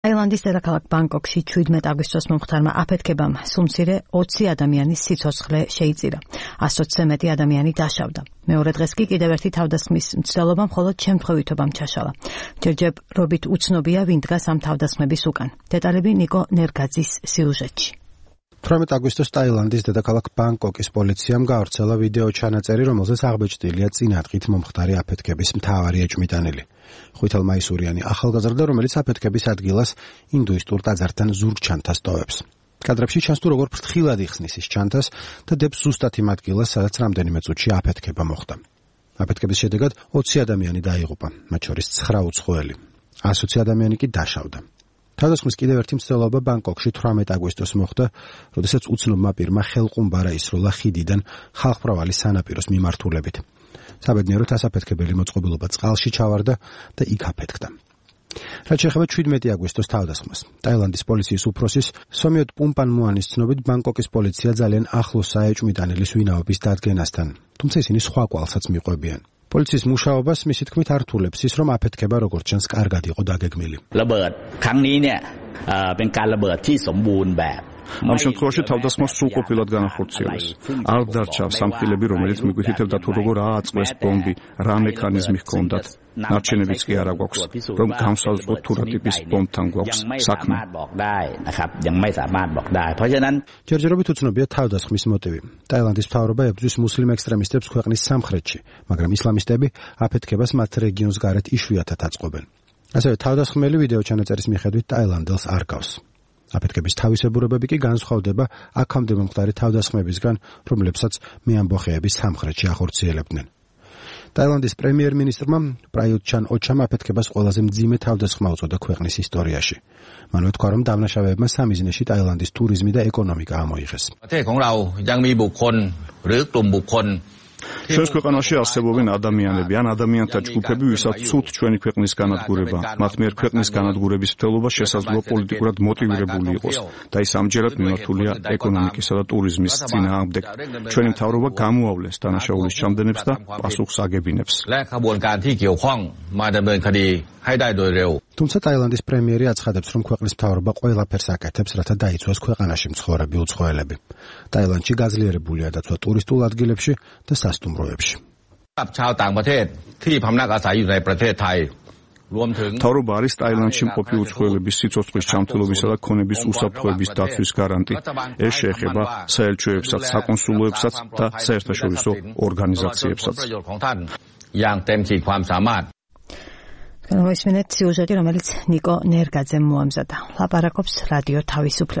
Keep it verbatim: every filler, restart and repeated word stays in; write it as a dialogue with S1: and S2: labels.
S1: ტაილანდის დედაქალაქ ბანგკოკში შვიდმეტ აგვისტოს მომხდარმა აფეთქებამ სულ მცირე ოცი ადამიანის სიცოცხლე შეიწირა. ასოცზე მეტი ადამიანი დაშავდა. მეორე დღეს კი კიდევ ერთი თავდასხმის მცდელობა მხოლოდ შემთხვევითობამ ჩაშალა. ჯერჯერობით რობით უცნობია ვინ დგას ამ თავდასხმების უკან. დეტალები ნიკო ნერგაძის სიუჟეტში.
S2: თვრამეტ აგვისტოს ტაილანდის დედაქალაქ ბანგკოკის პოლიციამ გაავრცელა ვიდეო ჩანაწერი, რომელზეც აღბეჭდილია წინადღით მომხდარი აფეთქების მთავარი ეჭვმიტანილი. ხუთალმაისურიანი ახალგაზრდა, რომელიც აფეთქების ადგილას ინდუისტურ ტაძართან ზურგჩანთას ტოვებს. კადრებში ჩანს თუ როგორ ფრთხილად იხსნის ის ჩანთას და დებს ზუსტად იმ ადგილას, სადაც რამდენიმე წუთში აფეთქება მოხდა. აფეთქების შედეგად ოცი ადამიანი დაიღუპა, მათ შორის ცხრა უცხოელი. ასოცი ადამიანი კი დაშავდა. თავდასხმის კიდევ ერთი მცდელობა ბანგკოკში თვრამეტ აგვისტოს მოხდა, როდესაც უცნობმა პირმა ხელყუმბარა ისროლა ხიდიდან ხალხმრავალი სანაპიროს მიმართულებით. საბედნიეროდ ასაფეთქებელი მოწყობილობა წყალში ჩავარდა და იქ აფეთქდა. რაც შეეხება შვიდმეტი აგვისტოს თავდასხმას, ტაილანდის პოლიციის უფროსის სომიოთ პუმპანმუანის ცნობით, ბანგკოკის პოლიცია ძალიან ახლოსაა ეჭვმიტანილის ვინაობის დადგენასთან, თუმცა ისინი სხვა კვალსაც მიყვებიან. პოლიციის მუშაობას მისი თქმით არ რთულებს ის, რომ აფეთქება როგორც ჩანს კარგად იყო დაგეგმილი.
S3: ამ შემთხვევაში თავდასხმა სრულყოფილად განახორციელეს. არ დარჩა სამხილები, რომელიც მიგვითხითებდა თუ როგორ ააწყვეს ბომბი, რა მექანიზმი ჰქონდათ. ნარჩენებიც კი არ აქვს, რომ განსაზღვროთ თუ რა ტიპის ბომბთან გვაქვს საქმე.
S2: ჯერჯერობით უცნობია თავდასხმის მოტივი. ტაილანდის მთავრობა ებრძვის მუსლიმ ექსტრემისტებს ქვეყნის სამხრეთში, მაგრამ ისლამისტები აფეთქებას მათ რეგიონს გარეთ იშვიათად აწყობენ. ასევე თავდასხმელი ვიდეო ჩანაწერის მიხედვით ტაილანდელს არ გავს. აფეთქების თავისებურებები კი განსხვავდება აქამდე მომხდარი თავდასხმებისგან, რომლებსაც მეამბოხეები სამხრეთში ახორციელებდნენ. ტაილანდის პრემიერ-მინისტრმა პრაიუტ ჩან ოჩამ აფეთქებას ყველაზე მძიმე თავდასხმა უწოდა ქვეყნის ისტორიაში. მან თქვა, რომ დამნაშავეებმა სამიზნეში ტაილანდის ტურიზმი და ეკონომიკა ამოიღეს.
S3: ჩვენს ქვეყანაში არსებობენ ადამიანები ან ადამიანთა ჯგუფები, ვისაც ცუდ ჩვენი ქვეყნის განადგურება, მათ მიერ ქვეყნის განადგურების მცდელობა შესაძლოა პოლიტიკურად მოტივირებული იყოს და ის ამჯერად მიმართულია ეკონომიკისა და ტურიზმის წინააღმდეგ. ჩვენი მთავრობა გამოავლენს დანაშაულის ჩამდენებს და პასუხს აგებინებს.
S2: თუმცა ტაილანდის პრემიერი აცხადებს, რომ ქვეყნის მთავრობა ყველაფერს აკეთებს, რათა დაიცვას ქვეყანაში მცხოვრები უცხოელები. ტაილანდში გაძლიერებულია დაცვა ტურისტულ ადგილებში და სასტუმროებში.
S3: მთავრობა არის ტაილანდში მყოფი უცხოელების სიცოცხლის ჩამთვლობისა და ქონების უსაფრთხოების დაცვის გარანტი. ეს შეეხება საელჩოებსაც, საკონსულოებსაც და საერთაშორისო ორგანიზაციებსაც.
S1: მოისმინეთ სიუჟეტი, რომელიც ნიკო ნერგაძემ მოამზადა. ლაპარაკობს რადიო თავისუფლება.